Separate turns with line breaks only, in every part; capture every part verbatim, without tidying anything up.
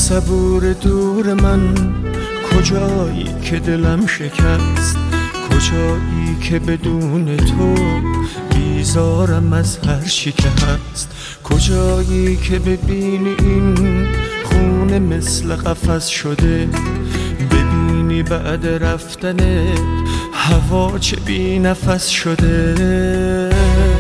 صبور دور من، کجایی که دلم شکست، کجایی که بدون تو بیزارم از هر چی که هست، کجایی که ببینی این خونه مثل قفس شده، ببینی بعد رفتنت هوا چه بی نفس شده.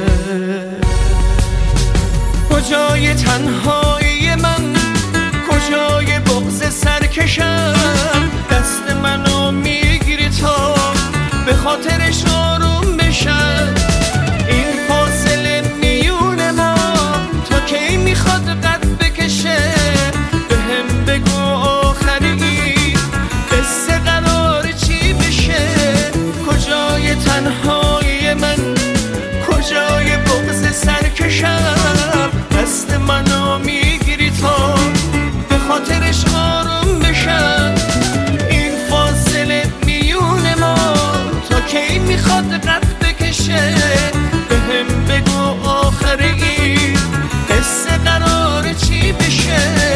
کجای تنهایی من، کجای بغض سرکشم، دست منو میگیری تا به خاطرش آروم بشم. این فاصله میون ما تا کی میخواد قد بکشه، به هم بگو آخری قصه قرار چی بشه. کجای تنهایی من، کجای بغض سرکشم، دست منو میگیری تا به خاطرش آروم بشم. این فاصله میون ما تا کی میخواد قد بکشه، به هم بگو آخری قصه قرار چی بشه.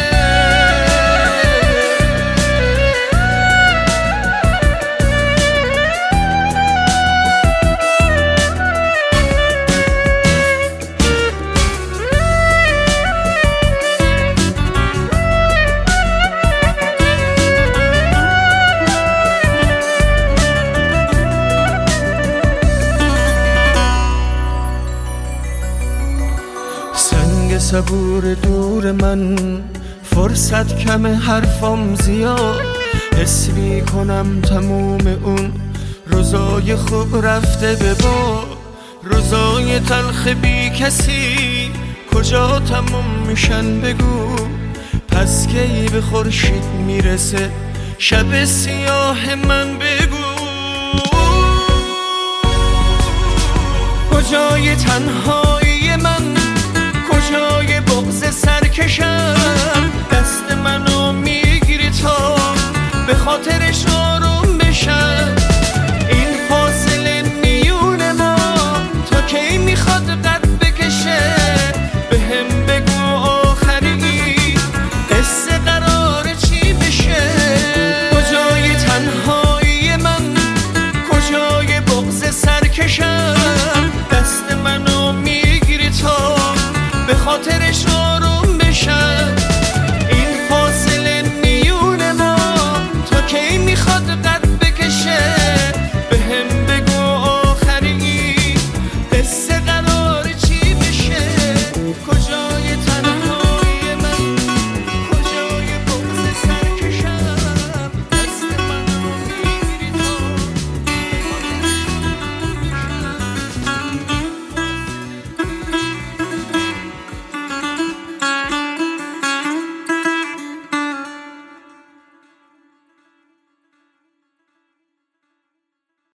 صبور دور من، فرصت کم حرفم زیاد، حس می کنم تموم اون روزای خوب رفته به باد. روزای تلخ بی کسی کجا تموم میشن بگو، پس کی به خورشید میرسه شب سیاه من بگو. کجای تنهایی من، کجای بغض سرکشم، دست منو میگیری تا به خاطرش آروم بشم. این فاصله میون ما تا کی میخواد قد بکشه، به هم بگو آخری قصه قرار چی بشه. کجای تنهایی من، کجای بغض سرکشم، دست منو میگیری تا به خاطرش